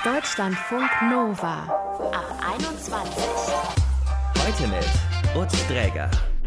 Deutschlandfunk Nova ab 21. Heute mit Utz Dräger.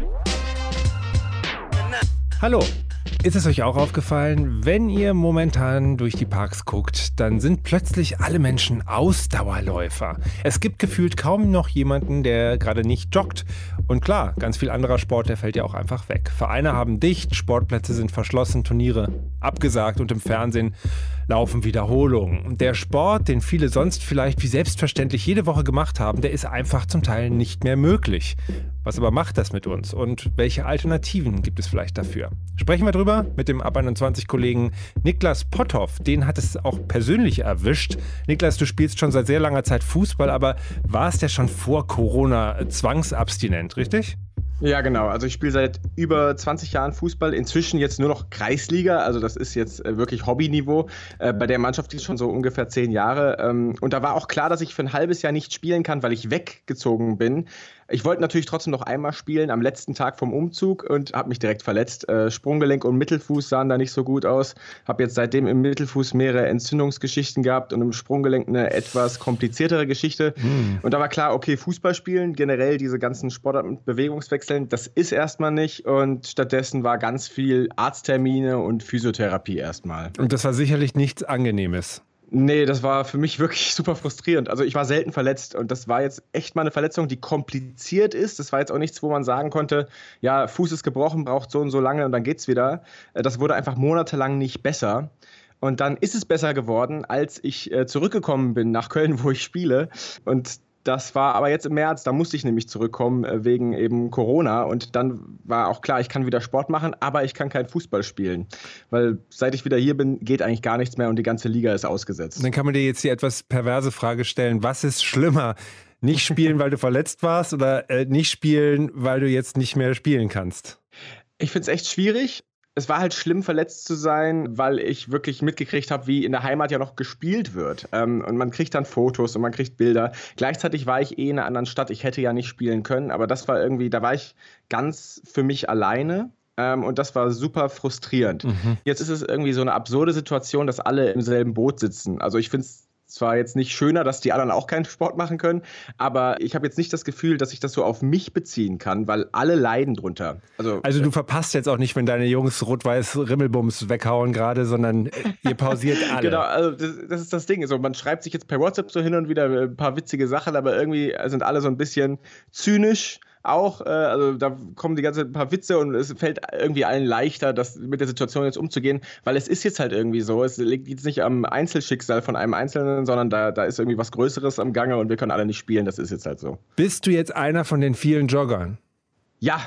Hallo, ist es euch auch aufgefallen, wenn ihr momentan durch die Parks guckt, dann sind plötzlich alle Menschen Ausdauerläufer. Es gibt gefühlt kaum noch jemanden, der gerade nicht joggt. Und klar, ganz viel anderer Sport, der fällt ja auch einfach weg. Vereine haben dicht, Sportplätze sind verschlossen, Turniere abgesagt und im Fernsehen laufen Wiederholungen. Der Sport, den viele sonst vielleicht wie selbstverständlich jede Woche gemacht haben, der ist einfach zum Teil nicht mehr möglich. Was aber macht das mit uns und welche Alternativen gibt es vielleicht dafür? Sprechen wir drüber mit dem Ab 21-Kollegen Niklas Potthoff. Den hat es auch persönlich erwischt. Niklas, du spielst schon seit sehr langer Zeit Fußball, aber warst ja schon vor Corona zwangsabstinent, richtig? Ja, genau. Also ich spiele seit über 20 Jahren Fußball, inzwischen jetzt nur noch Kreisliga, also das ist jetzt wirklich Hobbyniveau. Bei der Mannschaft ist schon so ungefähr 10 Jahre. Und da war auch klar, dass ich für ein halbes Jahr nicht spielen kann, weil ich weggezogen bin. Ich wollte natürlich trotzdem noch einmal spielen am letzten Tag vom Umzug und habe mich direkt verletzt. Sprunggelenk und Mittelfuß sahen da nicht so gut aus. Habe jetzt seitdem im Mittelfuß mehrere Entzündungsgeschichten gehabt und im Sprunggelenk eine etwas kompliziertere Geschichte. Und da war klar, okay, Fußball spielen, generell diese ganzen Sportarten mit Bewegungswechseln, das ist erstmal nicht. Und stattdessen war ganz viel Arzttermine und Physiotherapie erstmal. Und das war sicherlich nichts Angenehmes. Nee, das war für mich wirklich super frustrierend. Also ich war selten verletzt und das war jetzt echt mal eine Verletzung, die kompliziert ist. Das war jetzt auch nichts, wo man sagen konnte, ja, Fuß ist gebrochen, braucht so und so lange und dann geht's wieder. Das wurde einfach monatelang nicht besser. Und dann ist es besser geworden, als ich zurückgekommen bin nach Köln, wo ich spiele. Und das war aber jetzt im März, da musste ich nämlich zurückkommen wegen eben Corona und dann war auch klar, ich kann wieder Sport machen, aber ich kann kein Fußball spielen, weil seit ich wieder hier bin, geht eigentlich gar nichts mehr und die ganze Liga ist ausgesetzt. Dann kann man dir jetzt die etwas perverse Frage stellen, was ist schlimmer? Nicht spielen, weil du verletzt warst oder nicht spielen, weil du jetzt nicht mehr spielen kannst? Ich finde es echt schwierig. Es war halt schlimm, verletzt zu sein, weil ich wirklich mitgekriegt habe, wie in der Heimat ja noch gespielt wird. Und man kriegt dann Fotos und man kriegt Bilder. Gleichzeitig war ich in einer anderen Stadt. Ich hätte ja nicht spielen können, aber das war irgendwie, da war ich ganz für mich alleine. Und das war super frustrierend. Jetzt ist es irgendwie so eine absurde Situation, dass alle im selben Boot sitzen. Also ich finde es zwar jetzt nicht schöner, dass die anderen auch keinen Sport machen können, aber ich habe jetzt nicht das Gefühl, dass ich das so auf mich beziehen kann, weil alle leiden drunter. Also du verpasst jetzt auch nicht, wenn deine Jungs rot-weiß Rimmelbums weghauen gerade, sondern ihr pausiert alle. Genau, also das ist das Ding. Also man schreibt sich jetzt per WhatsApp so hin und wieder ein paar witzige Sachen, aber irgendwie sind alle so ein bisschen zynisch. Auch, also da kommen die ganze paar Witze und es fällt irgendwie allen leichter, das mit der Situation jetzt umzugehen, weil es ist jetzt halt irgendwie so, es liegt jetzt nicht am Einzelschicksal von einem Einzelnen, sondern da ist irgendwie was Größeres am Gange und wir können alle nicht spielen, das ist jetzt halt so. Bist du jetzt einer von den vielen Joggern? Ja,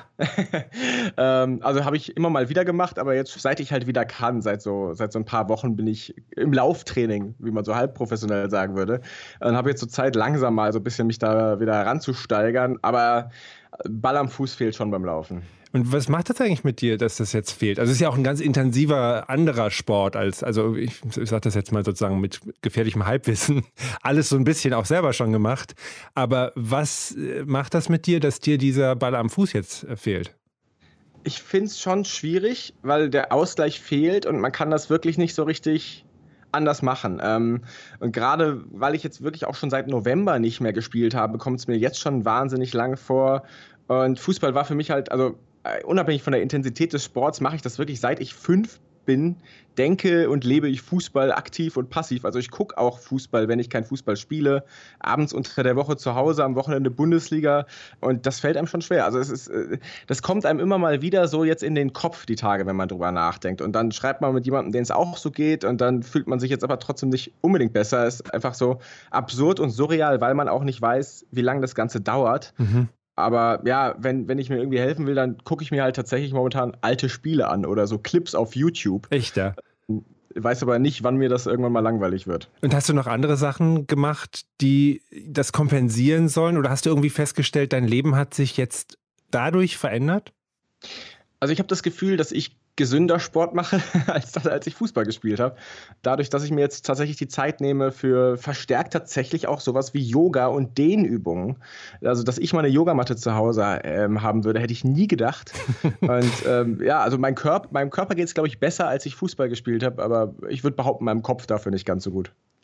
also habe ich immer mal wieder gemacht, aber jetzt, seit ich halt wieder kann, seit so ein paar Wochen bin ich im Lauftraining, wie man so halb professionell sagen würde, und habe jetzt so Zeit, langsam mal so ein bisschen mich da wieder heranzusteigern, aber Ball am Fuß fehlt schon beim Laufen. Und was macht das eigentlich mit dir, dass das jetzt fehlt? Also es ist ja auch ein ganz intensiver anderer Sport also ich sage das jetzt mal sozusagen mit gefährlichem Halbwissen, alles so ein bisschen auch selber schon gemacht. Aber was macht das mit dir, dass dir dieser Ball am Fuß jetzt fehlt? Ich finde es schon schwierig, weil der Ausgleich fehlt und man kann das wirklich nicht so richtig anders machen. Und gerade, weil ich jetzt wirklich auch schon seit November nicht mehr gespielt habe, kommt es mir jetzt schon wahnsinnig lang vor. Und Fußball war für mich halt, also unabhängig von der Intensität des Sports, mache ich das wirklich seit ich 5 bin, denke und lebe ich Fußball aktiv und passiv. Also ich gucke auch Fußball, wenn ich kein Fußball spiele, abends unter der Woche zu Hause, am Wochenende Bundesliga und das fällt einem schon schwer. Also das kommt einem immer mal wieder so jetzt in den Kopf, die Tage, wenn man drüber nachdenkt und dann schreibt man mit jemandem, denen es auch so geht und dann fühlt man sich jetzt aber trotzdem nicht unbedingt besser. Es ist einfach so absurd und surreal, weil man auch nicht weiß, wie lange das Ganze dauert. Aber ja, wenn ich mir irgendwie helfen will, dann gucke ich mir halt tatsächlich momentan alte Spiele an oder so Clips auf YouTube. Echt, ja? Weiß aber nicht, wann mir das irgendwann mal langweilig wird. Und hast du noch andere Sachen gemacht, die das kompensieren sollen? Oder hast du irgendwie festgestellt, dein Leben hat sich jetzt dadurch verändert? Also ich habe das Gefühl, dass ich gesünder Sport mache, als ich Fußball gespielt habe. Dadurch, dass ich mir jetzt tatsächlich die Zeit nehme für verstärkt tatsächlich auch sowas wie Yoga und Dehnübungen. Also, dass ich mal eine Yogamatte zu Hause haben würde, hätte ich nie gedacht. Und ja, also meinem Körper geht es, glaube ich, besser, als ich Fußball gespielt habe. Aber ich würde behaupten, meinem Kopf dafür nicht ganz so gut.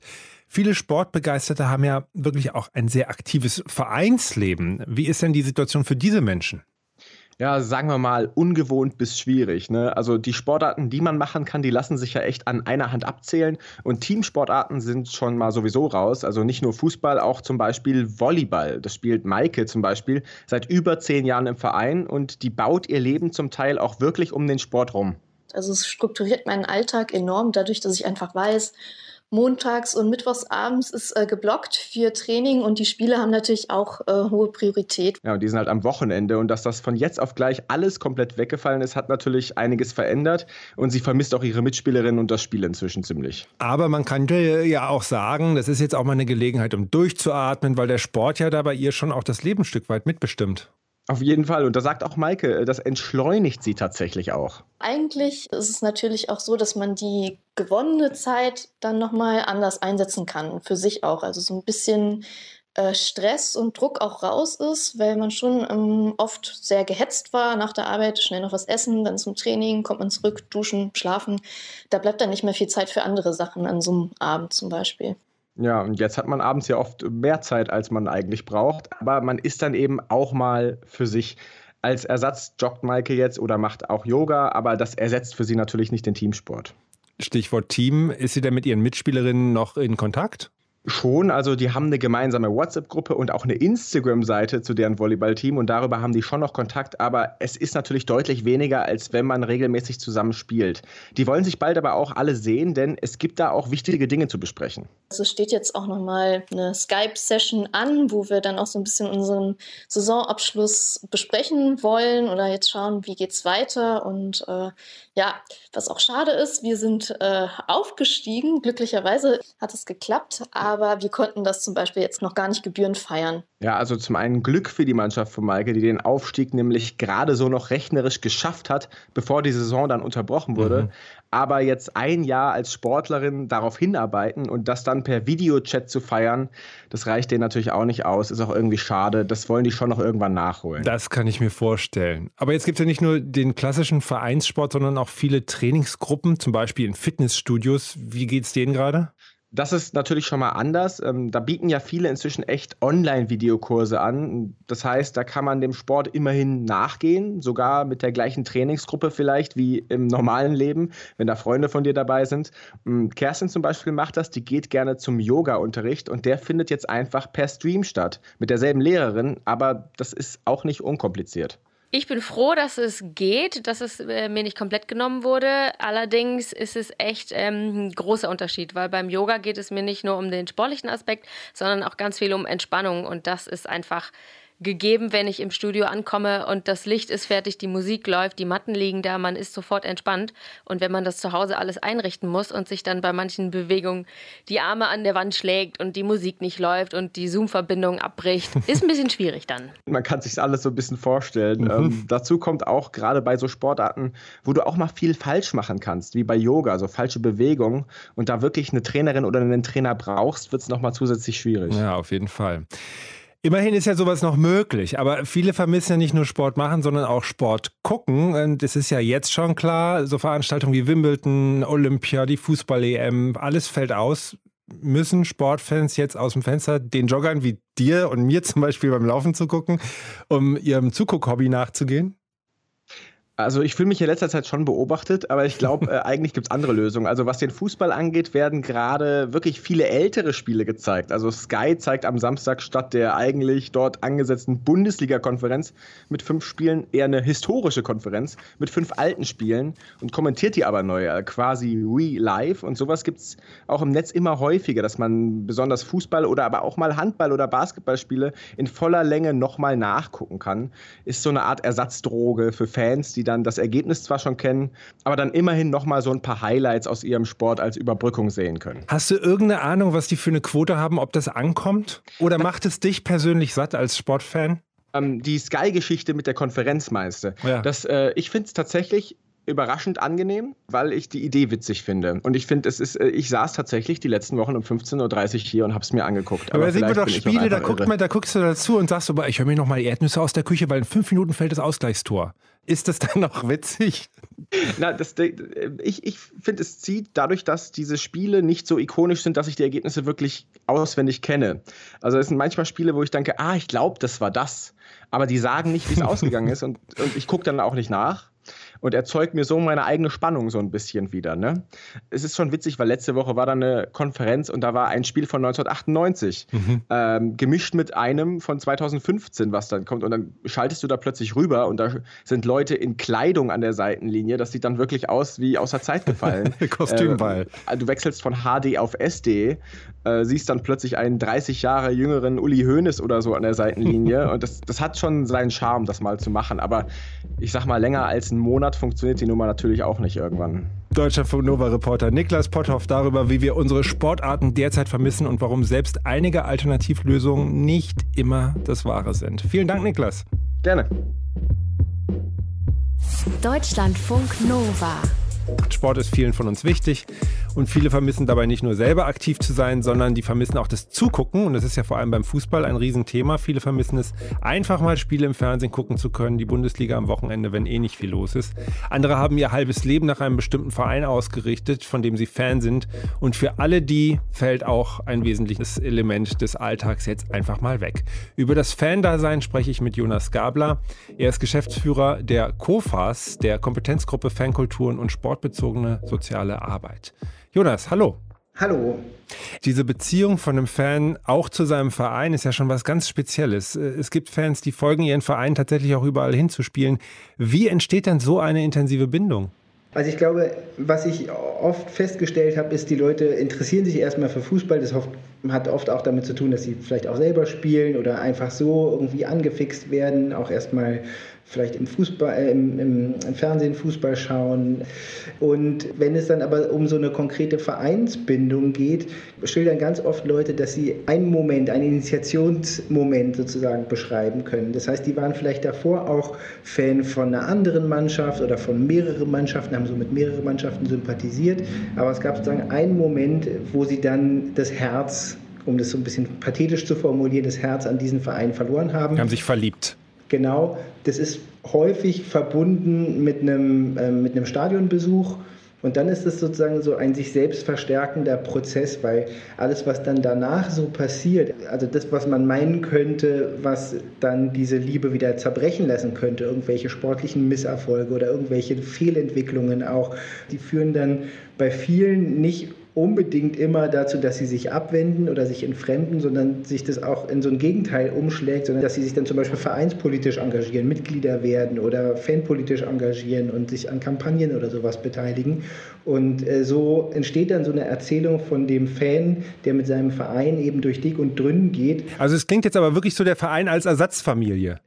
Viele Sportbegeisterte haben ja wirklich auch ein sehr aktives Vereinsleben. Wie ist denn die Situation für diese Menschen? Ja, sagen wir mal, ungewohnt bis schwierig, ne? Also die Sportarten, die man machen kann, die lassen sich ja echt an einer Hand abzählen. Und Teamsportarten sind schon mal sowieso raus. Also nicht nur Fußball, auch zum Beispiel Volleyball. Das spielt Maike zum Beispiel seit über 10 Jahren im Verein und die baut ihr Leben zum Teil auch wirklich um den Sport rum. Also es strukturiert meinen Alltag enorm, dadurch, dass ich einfach weiß, montags und mittwochs abends ist geblockt für Training und die Spiele haben natürlich auch hohe Priorität. Ja, und die sind halt am Wochenende und dass das von jetzt auf gleich alles komplett weggefallen ist, hat natürlich einiges verändert und sie vermisst auch ihre Mitspielerinnen und das Spiel inzwischen ziemlich. Aber man könnte ja auch sagen, das ist jetzt auch mal eine Gelegenheit, um durchzuatmen, weil der Sport ja da bei ihr schon auch das Leben ein Stück weit mitbestimmt. Auf jeden Fall. Und da sagt auch Maike, das entschleunigt sie tatsächlich auch. Eigentlich ist es natürlich auch so, dass man die gewonnene Zeit dann nochmal anders einsetzen kann, für sich auch. Also so ein bisschen Stress und Druck auch raus ist, weil man schon oft sehr gehetzt war nach der Arbeit, schnell noch was essen, dann zum Training, kommt man zurück, duschen, schlafen. Da bleibt dann nicht mehr viel Zeit für andere Sachen an so einem Abend zum Beispiel. Ja, und jetzt hat man abends ja oft mehr Zeit, als man eigentlich braucht. Aber man ist dann eben auch mal für sich. Als Ersatz joggt Maike jetzt oder macht auch Yoga, aber das ersetzt für sie natürlich nicht den Teamsport. Stichwort Team. Ist sie denn mit ihren Mitspielerinnen noch in Kontakt? Schon, also die haben eine gemeinsame WhatsApp-Gruppe und auch eine Instagram-Seite zu deren Volleyballteam und darüber haben die schon noch Kontakt, aber es ist natürlich deutlich weniger, als wenn man regelmäßig zusammen spielt. Die wollen sich bald aber auch alle sehen, denn es gibt da auch wichtige Dinge zu besprechen. Also es steht jetzt auch nochmal eine Skype-Session an, wo wir dann auch so ein bisschen unseren Saisonabschluss besprechen wollen oder jetzt schauen, wie geht's weiter und was auch schade ist, wir sind aufgestiegen, glücklicherweise hat es geklappt, aber wir konnten das zum Beispiel jetzt noch gar nicht gebührend feiern. Ja, also zum einen Glück für die Mannschaft von Maike, die den Aufstieg nämlich gerade so noch rechnerisch geschafft hat, bevor die Saison dann unterbrochen wurde. Aber jetzt ein Jahr als Sportlerin darauf hinarbeiten und das dann per Videochat zu feiern, das reicht denen natürlich auch nicht aus. Ist auch irgendwie schade. Das wollen die schon noch irgendwann nachholen. Das kann ich mir vorstellen. Aber jetzt gibt es ja nicht nur den klassischen Vereinssport, sondern auch viele Trainingsgruppen, zum Beispiel in Fitnessstudios. Wie geht's denen gerade? Das ist natürlich schon mal anders. Da bieten ja viele inzwischen echt Online-Videokurse an. Das heißt, da kann man dem Sport immerhin nachgehen, sogar mit der gleichen Trainingsgruppe vielleicht wie im normalen Leben, wenn da Freunde von dir dabei sind. Kerstin zum Beispiel macht das, die geht gerne zum Yoga-Unterricht und der findet jetzt einfach per Stream statt, mit derselben Lehrerin, aber das ist auch nicht unkompliziert. Ich bin froh, dass es geht, dass es mir nicht komplett genommen wurde. Allerdings ist es echt ein großer Unterschied, weil beim Yoga geht es mir nicht nur um den sportlichen Aspekt, sondern auch ganz viel um Entspannung. Und das ist einfach gegeben, wenn ich im Studio ankomme und das Licht ist fertig, die Musik läuft, die Matten liegen da, man ist sofort entspannt. Und wenn man das zu Hause alles einrichten muss und sich dann bei manchen Bewegungen die Arme an der Wand schlägt und die Musik nicht läuft und die Zoom-Verbindung abbricht, ist ein bisschen schwierig dann. Man kann sich alles so ein bisschen vorstellen. Dazu kommt auch gerade bei so Sportarten, wo du auch mal viel falsch machen kannst, wie bei Yoga, so falsche Bewegungen und da wirklich eine Trainerin oder einen Trainer brauchst, wird es nochmal zusätzlich schwierig. Ja, auf jeden Fall. Immerhin ist ja sowas noch möglich, aber viele vermissen ja nicht nur Sport machen, sondern auch Sport gucken. Und es ist ja jetzt schon klar, so Veranstaltungen wie Wimbledon, Olympia, die Fußball-EM, alles fällt aus. Müssen Sportfans jetzt aus dem Fenster den Joggern wie dir und mir zum Beispiel beim Laufen zu gucken, um ihrem Zuguck-Hobby nachzugehen? Also ich fühle mich in letzter Zeit schon beobachtet, aber ich glaube, eigentlich gibt es andere Lösungen. Also was den Fußball angeht, werden gerade wirklich viele ältere Spiele gezeigt. Also Sky zeigt am Samstag statt der eigentlich dort angesetzten Bundesliga-Konferenz mit 5 Spielen eher eine historische Konferenz mit 5 alten Spielen und kommentiert die aber neu, quasi re-live. Und sowas gibt es auch im Netz immer häufiger, dass man besonders Fußball oder aber auch mal Handball- oder Basketballspiele in voller Länge nochmal nachgucken kann. Ist so eine Art Ersatzdroge für Fans, die dann das Ergebnis zwar schon kennen, aber dann immerhin nochmal so ein paar Highlights aus ihrem Sport als Überbrückung sehen können. Hast du irgendeine Ahnung, was die für eine Quote haben, ob das ankommt? Oder macht es dich persönlich satt als Sportfan? Die Sky-Geschichte mit der Konferenz meinst du? Ja. Ich finde es tatsächlich überraschend angenehm, weil ich die Idee witzig finde. Und ich finde, ich saß tatsächlich die letzten Wochen um 15.30 Uhr hier und habe es mir angeguckt. Aber da sehen wir doch Spiele, da guckst du dazu und sagst so, ich höre mir noch mal die Erdnüsse aus der Küche, weil in 5 Minuten fällt das Ausgleichstor. Ist das dann noch witzig? Na, ich finde, es zieht dadurch, dass diese Spiele nicht so ikonisch sind, dass ich die Ergebnisse wirklich auswendig kenne. Also es sind manchmal Spiele, wo ich denke, ich glaube, das war das. Aber die sagen nicht, wie es ausgegangen ist und ich gucke dann auch nicht nach. Und erzeugt mir so meine eigene Spannung so ein bisschen wieder. Ne? Es ist schon witzig, weil letzte Woche war da eine Konferenz und da war ein Spiel von 1998 gemischt mit einem von 2015, was dann kommt. Und dann schaltest du da plötzlich rüber und da sind Leute in Kleidung an der Seitenlinie. Das sieht dann wirklich aus wie aus der Zeit gefallen. Kostümball. Du wechselst von HD auf SD, siehst dann plötzlich einen 30 Jahre jüngeren Uli Hoeneß oder so an der Seitenlinie. Und das hat schon seinen Charme, das mal zu machen. Aber ich sag mal, länger als einen Monat funktioniert die Nummer natürlich auch nicht irgendwann. Deutschlandfunk Nova-Reporter Niklas Potthoff darüber, wie wir unsere Sportarten derzeit vermissen und warum selbst einige Alternativlösungen nicht immer das Wahre sind. Vielen Dank, Niklas. Gerne. Deutschlandfunk Nova. Sport ist vielen von uns wichtig und viele vermissen dabei nicht nur selber aktiv zu sein, sondern die vermissen auch das Zugucken und das ist ja vor allem beim Fußball ein Riesenthema. Viele vermissen es, einfach mal Spiele im Fernsehen gucken zu können, die Bundesliga am Wochenende, wenn nicht viel los ist. Andere haben ihr halbes Leben nach einem bestimmten Verein ausgerichtet, von dem sie Fan sind und für alle die fällt auch ein wesentliches Element des Alltags jetzt einfach mal weg. Über das Fan-Dasein spreche ich mit Jonas Gabler. Er ist Geschäftsführer der KOFAS, der Kompetenzgruppe Fankulturen und sportbezogene soziale Arbeit. Jonas, hallo. Hallo. Diese Beziehung von einem Fan auch zu seinem Verein ist ja schon was ganz Spezielles. Es gibt Fans, die folgen ihren Verein tatsächlich auch überall hinzuspielen. Wie entsteht denn so eine intensive Bindung? Also ich glaube, was ich oft festgestellt habe, ist, die Leute interessieren sich erstmal für Fußball. Das hat oft auch damit zu tun, dass sie vielleicht auch selber spielen oder einfach so irgendwie angefixt werden, auch erstmal vielleicht im Fernsehen Fußball schauen. Und wenn es dann aber um so eine konkrete Vereinsbindung geht, schildern ganz oft Leute, dass sie einen Initiationsmoment sozusagen beschreiben können. Das heißt, die waren vielleicht davor auch Fan von einer anderen Mannschaft oder von mehreren Mannschaften, haben so mit mehreren Mannschaften sympathisiert. Aber es gab sozusagen einen Moment, wo sie dann das Herz, um das so ein bisschen pathetisch zu formulieren, das Herz an diesen Verein verloren haben. Die haben sich verliebt. Genau, das ist häufig verbunden mit einem Stadionbesuch und dann ist es sozusagen so ein sich selbst verstärkender Prozess, weil alles, was dann danach so passiert, also das, was man meinen könnte, was dann diese Liebe wieder zerbrechen lassen könnte, irgendwelche sportlichen Misserfolge oder irgendwelche Fehlentwicklungen auch, die führen dann bei vielen nicht unbedingt immer dazu, dass sie sich abwenden oder sich entfremden, sondern sich das auch in so ein Gegenteil umschlägt, sondern dass sie sich dann zum Beispiel vereinspolitisch engagieren, Mitglieder werden oder fanpolitisch engagieren und sich an Kampagnen oder sowas beteiligen. Und so entsteht dann so eine Erzählung von dem Fan, der mit seinem Verein eben durch dick und dünn geht. Also es klingt jetzt aber wirklich so der Verein als Ersatzfamilie.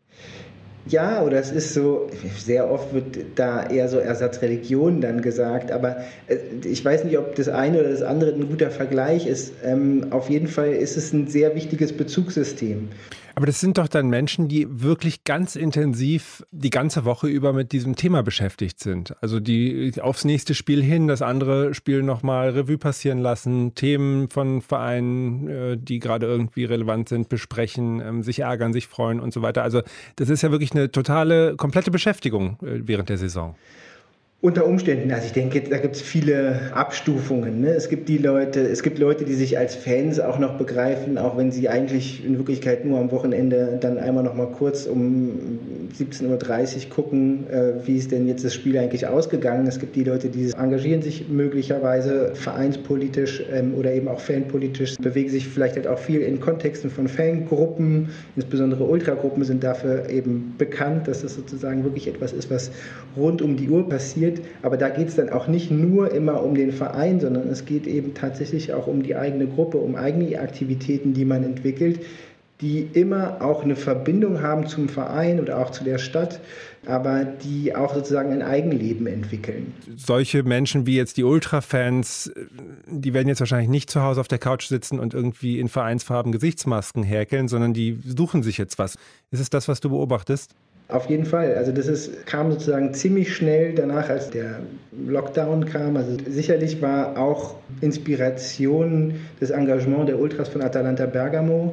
Ja, oder es ist so, sehr oft wird da eher so Ersatzreligion dann gesagt, aber ich weiß nicht, ob das eine oder das andere ein guter Vergleich ist. Auf jeden Fall ist es ein sehr wichtiges Bezugssystem. Aber das sind doch dann Menschen, die wirklich ganz intensiv die ganze Woche über mit diesem Thema beschäftigt sind. Also die aufs nächste Spiel hin, das andere Spiel nochmal Revue passieren lassen, Themen von Vereinen, die gerade irgendwie relevant sind, besprechen, sich ärgern, sich freuen und so weiter. Also das ist ja wirklich eine komplette Beschäftigung während der Saison. Unter Umständen, also ich denke, da gibt es viele Abstufungen. Ne? Es gibt Leute, die sich als Fans auch noch begreifen, auch wenn sie eigentlich in Wirklichkeit nur am Wochenende dann einmal noch mal kurz um 17:30 Uhr gucken, wie ist denn jetzt das Spiel eigentlich ausgegangen. Es gibt die Leute, die engagieren sich möglicherweise vereinspolitisch oder eben auch fanpolitisch, bewegen sich vielleicht halt auch viel in Kontexten von Fangruppen, insbesondere Ultragruppen sind dafür eben bekannt, dass das sozusagen wirklich etwas ist, was rund um die Uhr passiert. Aber da geht es dann auch nicht nur immer um den Verein, sondern es geht eben tatsächlich auch um die eigene Gruppe, um eigene Aktivitäten, die man entwickelt, die immer auch eine Verbindung haben zum Verein oder auch zu der Stadt, aber die auch sozusagen ein Eigenleben entwickeln. Solche Menschen wie jetzt die Ultrafans, die werden jetzt wahrscheinlich nicht zu Hause auf der Couch sitzen und irgendwie in Vereinsfarben Gesichtsmasken häkeln, sondern die suchen sich jetzt was. Ist es das, was du beobachtest? Auf jeden Fall. Also kam sozusagen ziemlich schnell danach, als der Lockdown kam. Also sicherlich war auch Inspiration das Engagement der Ultras von Atalanta Bergamo,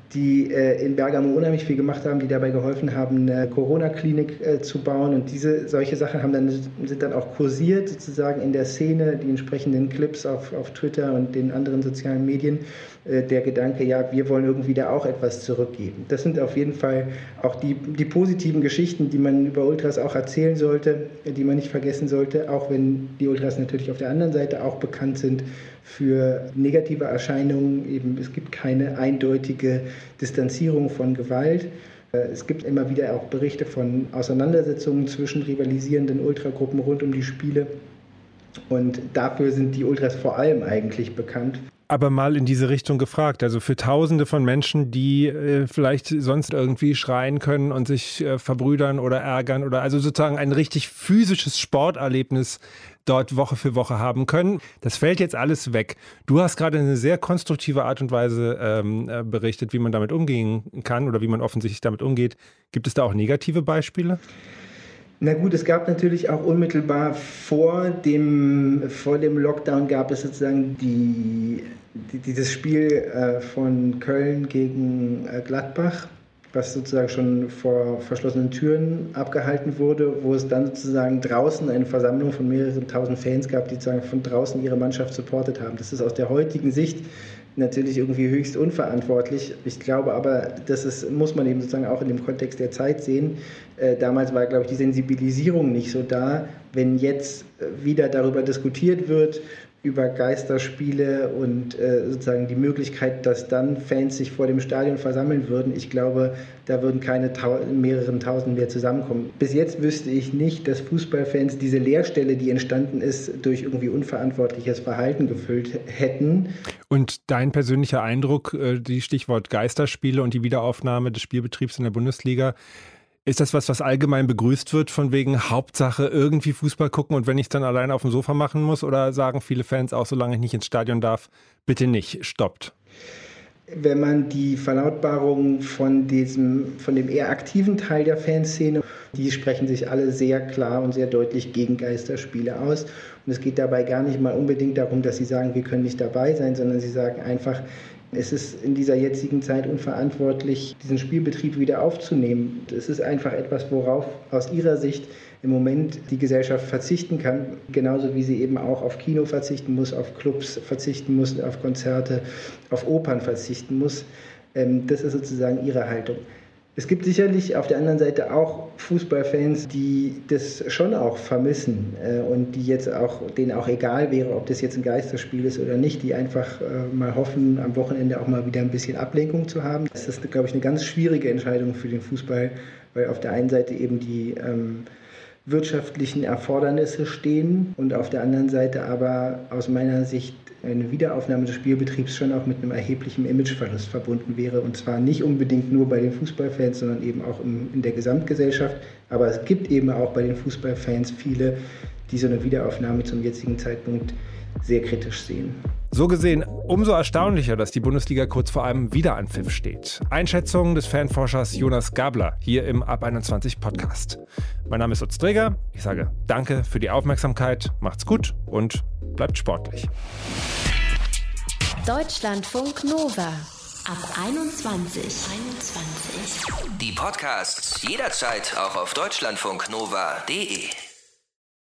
die in Bergamo unheimlich viel gemacht haben, die dabei geholfen haben, eine Corona-Klinik zu bauen. Und solche Sachen sind dann auch kursiert sozusagen in der Szene, die entsprechenden Clips auf Twitter und den anderen sozialen Medien. Der Gedanke, ja, wir wollen irgendwie da auch etwas zurückgeben. Das sind auf jeden Fall auch die positiven Geschichten, die man über Ultras auch erzählen sollte, die man nicht vergessen sollte, auch wenn die Ultras natürlich auf der anderen Seite auch bekannt sind für negative Erscheinungen. Eben, es gibt keine eindeutige Distanzierung von Gewalt. Es gibt immer wieder auch Berichte von Auseinandersetzungen zwischen rivalisierenden Ultragruppen rund um die Spiele. Und dafür sind die Ultras vor allem eigentlich bekannt. Aber mal in diese Richtung gefragt, also für Tausende von Menschen, die vielleicht sonst irgendwie schreien können und sich verbrüdern oder ärgern oder also sozusagen ein richtig physisches Sporterlebnis dort Woche für Woche haben können. Das fällt jetzt alles weg. Du hast gerade eine sehr konstruktive Art und Weise berichtet, wie man damit umgehen kann oder wie man offensichtlich damit umgeht. Gibt es da auch negative Beispiele? Na gut, es gab natürlich auch unmittelbar vor dem Lockdown gab es sozusagen dieses Spiel von Köln gegen Gladbach, was sozusagen schon vor verschlossenen Türen abgehalten wurde, wo es dann sozusagen draußen eine Versammlung von mehreren tausend Fans gab, die sozusagen von draußen ihre Mannschaft supportet haben. Das ist aus der heutigen Sicht natürlich irgendwie höchst unverantwortlich. Ich glaube aber, muss man eben sozusagen auch in dem Kontext der Zeit sehen. Damals war, glaube ich, die Sensibilisierung nicht so da. Wenn jetzt wieder darüber diskutiert wird, über Geisterspiele und sozusagen die Möglichkeit, dass dann Fans sich vor dem Stadion versammeln würden, ich glaube, da würden keine mehreren Tausend mehr zusammenkommen. Bis jetzt wüsste ich nicht, dass Fußballfans diese Leerstelle, die entstanden ist, durch irgendwie unverantwortliches Verhalten gefüllt hätten. Und dein persönlicher Eindruck, die Stichwort Geisterspiele und die Wiederaufnahme des Spielbetriebs in der Bundesliga, ist das was allgemein begrüßt wird, von wegen Hauptsache irgendwie Fußball gucken und wenn ich es dann alleine auf dem Sofa machen muss? Oder sagen viele Fans auch, solange ich nicht ins Stadion darf, bitte nicht, stoppt? Wenn man die Verlautbarungen von dem eher aktiven Teil der Fanszene, die sprechen sich alle sehr klar und sehr deutlich gegen Geisterspiele aus. Und es geht dabei gar nicht mal unbedingt darum, dass sie sagen, wir können nicht dabei sein, sondern sie sagen einfach, es ist in dieser jetzigen Zeit unverantwortlich, diesen Spielbetrieb wieder aufzunehmen. Es ist einfach etwas, worauf aus ihrer Sicht im Moment die Gesellschaft verzichten kann, genauso wie sie eben auch auf Kino verzichten muss, auf Clubs verzichten muss, auf Konzerte, auf Opern verzichten muss. Das ist sozusagen ihre Haltung. Es gibt sicherlich auf der anderen Seite auch Fußballfans, die das schon auch vermissen und die jetzt denen auch egal wäre, ob das jetzt ein Geisterspiel ist oder nicht, die einfach mal hoffen, am Wochenende auch mal wieder ein bisschen Ablenkung zu haben. Das ist, glaube ich, eine ganz schwierige Entscheidung für den Fußball, weil auf der einen Seite eben die wirtschaftlichen Erfordernisse stehen und auf der anderen Seite aber aus meiner Sicht eine Wiederaufnahme des Spielbetriebs schon auch mit einem erheblichen Imageverlust verbunden wäre. Und zwar nicht unbedingt nur bei den Fußballfans, sondern eben auch in der Gesamtgesellschaft. Aber es gibt eben auch bei den Fußballfans viele, die so eine Wiederaufnahme zum jetzigen Zeitpunkt sehr kritisch sehen. So gesehen umso erstaunlicher, dass die Bundesliga kurz vor einem Wiederanpfiff steht. Einschätzung des Fanforschers Jonas Gabler hier im Ab 21 Podcast. Mein Name ist Utz Dreger. Ich sage danke für die Aufmerksamkeit, macht's gut und bleibt sportlich. Deutschlandfunk Nova. Ab 21. Die Podcasts jederzeit auch auf deutschlandfunknova.de.